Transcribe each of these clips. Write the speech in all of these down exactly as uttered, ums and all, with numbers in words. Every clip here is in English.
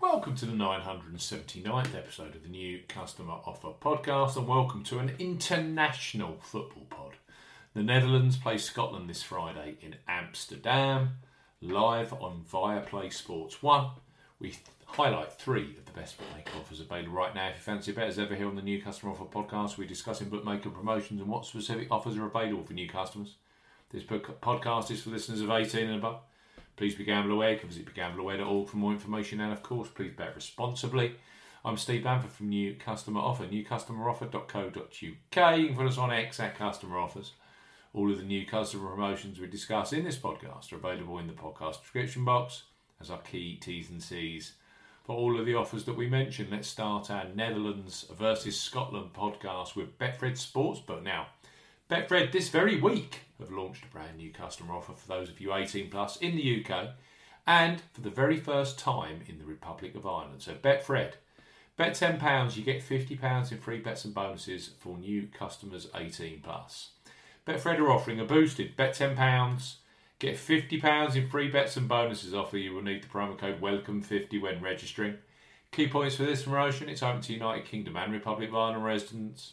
Welcome to the nine hundred seventy-ninth episode of the New Customer Offer Podcast, and welcome to an international football pod. The Netherlands play Scotland this Friday in Amsterdam, live on Viaplay Sports one. We highlight three of the best bookmaker offers available right now. If you fancy a bet, as ever here on the New Customer Offer Podcast, we're discussing bookmaker promotions and what specific offers are available for new customers. This podcast is for listeners of eighteen and above. Please be gamble aware. Visit be gamble aware dot org for more information, and of course, please bet responsibly. I'm Steve Bamford from New Customer Offer, new customer offer dot co dot uk. You can put us on X at Customer Offers. All of the new customer promotions we discuss in this podcast are available in the podcast description box as our key T's and C's for all of the offers that we mentioned. Let's start our Netherlands versus Scotland podcast with Betfred Sportsbook. Now, Betfred this very week have launched a brand new customer offer for those of you eighteen plus in the U K and for the very first time in the Republic of Ireland. So Betfred, bet ten pounds, you get fifty pounds in free bets and bonuses for new customers eighteen plus. Betfred are offering a boosted bet ten pounds, get fifty pounds in free bets and bonuses offer. You will need the promo code welcome fifty when registering. Key points for this promotion: it's open to United Kingdom and Republic of Ireland residents.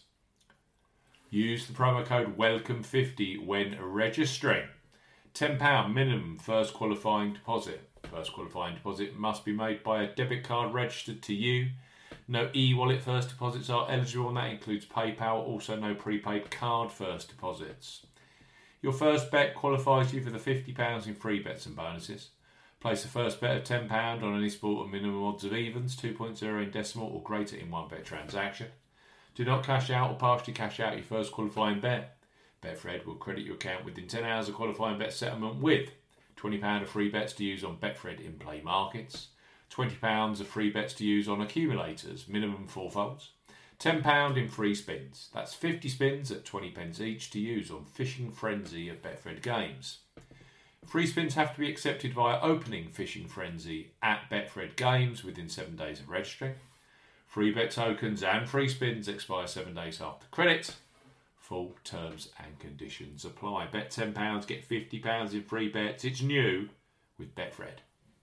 Use the promo code welcome fifty when registering. ten pounds minimum first qualifying deposit. First qualifying deposit must be made by a debit card registered to you. No e-wallet first deposits are eligible, and that includes PayPal. Also no prepaid card first deposits. Your first bet qualifies you for the fifty pounds in free bets and bonuses. Place a first bet of ten pounds on any sport at minimum odds of evens, two point oh in decimal or greater in one bet transaction. Do not cash out or partially cash out your first qualifying bet. Betfred will credit your account within ten hours of qualifying bet settlement with twenty pounds of free bets to use on Betfred in-play markets, twenty pounds of free bets to use on accumulators, minimum four folds, ten pounds in free spins. That's fifty spins at twenty pence each to use on Fishing Frenzy at Betfred Games. Free spins have to be accepted via opening Fishing Frenzy at Betfred Games within seven days of registering. Free bet tokens and free spins expire seven days after credit. Full terms and conditions apply. Bet ten pounds, get fifty pounds in free bets. It's new with Betfred.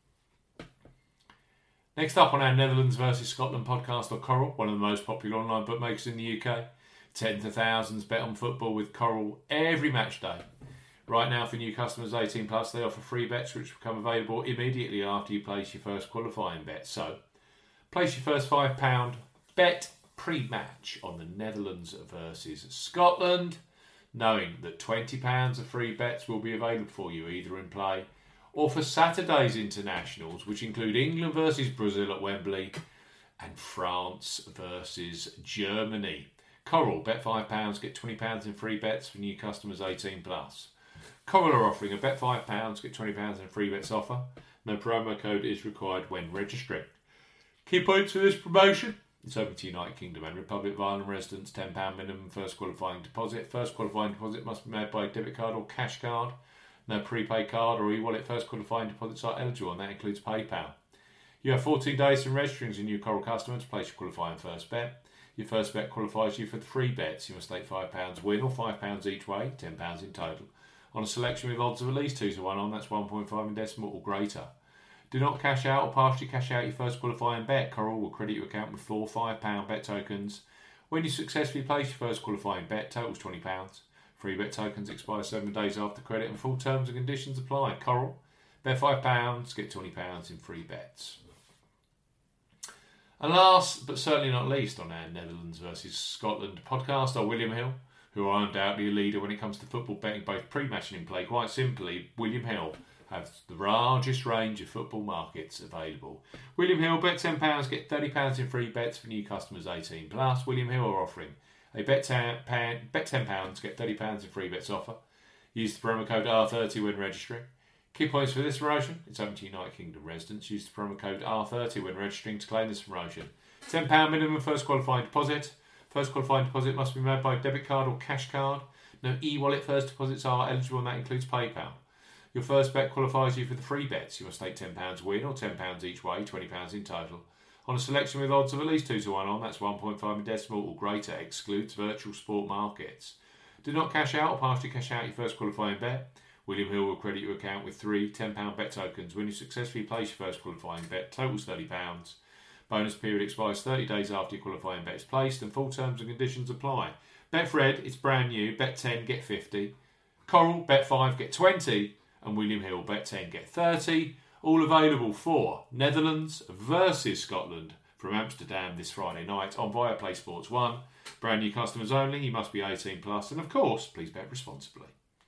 Next up on our Netherlands versus Scotland podcast are Coral, one of the most popular online bookmakers in the U K. Tens of thousands bet on football with Coral every match day. Right now for new customers eighteen plus, they offer free bets which become available immediately after you place your first qualifying bet. So, place your first five pounds bet pre-match on the Netherlands versus Scotland, knowing that twenty pounds of free bets will be available for you either in play or for Saturday's internationals, which include England versus Brazil at Wembley and France versus Germany. Coral, bet five pounds, get twenty pounds in free bets for new customers eighteen plus. Coral are offering a bet five pounds, get twenty pounds in free bets offer. No promo code is required when registering. Key points for this promotion: it's open to United Kingdom and Republic of Ireland residents. ten pounds minimum first qualifying deposit. First qualifying deposit must be made by a debit card or cash card. No prepaid card or e-wallet first qualifying deposits are eligible, and that includes PayPal. You have fourteen days from registering as a new Coral customer to place your qualifying first bet. Your first bet qualifies you for the free bets. You must stake five pounds win or five pounds each way, ten pounds in total, on a selection with odds of at least two to one on, that's one point five in decimal or greater. Do not cash out or partially cash out your first qualifying bet. Coral will credit your account with four five pounds bet tokens. When you successfully place your first qualifying bet, totals twenty pounds. Free bet tokens expire seven days after credit and full terms and conditions apply. Coral, bet five pounds, get twenty pounds in free bets. And last, but certainly not least, on our Netherlands versus Scotland podcast are William Hill, who are undoubtedly a leader when it comes to football betting, both pre-match and in play. Quite simply, William Hill have the largest range of football markets available. William Hill, bet ten pounds, get thirty pounds in free bets for new customers eighteen plus. William Hill are offering a bet ten pounds, get thirty pounds in free bets offer. Use the promo code R thirty when registering. Key points for this promotion: it's open to United Kingdom residents. Use the promo code R thirty when registering to claim this promotion. ten pounds minimum first qualifying deposit. First qualifying deposit must be made by a debit card or cash card. No e-wallet first deposits are eligible, and that includes PayPal. Your first bet qualifies you for the free bets. You must stake ten pounds win or ten pounds each way, twenty pounds in total, on a selection with odds of at least two to one on, that's one point five in decimal or greater, excludes virtual sport markets. Do not cash out or partially cash out your first qualifying bet. William Hill will credit your account with three ten pound bet tokens. When you successfully place your first qualifying bet, totals thirty pounds. Bonus period expires thirty days after your qualifying bet is placed, and full terms and conditions apply. Betfred, it's brand new. Bet ten, get fifty. Coral, bet five, get twenty. And William Hill, bet ten, get thirty. All available for Netherlands versus Scotland from Amsterdam this Friday night on Viaplay Sports one. Brand new customers only. You must be eighteen plus, and of course, please bet responsibly.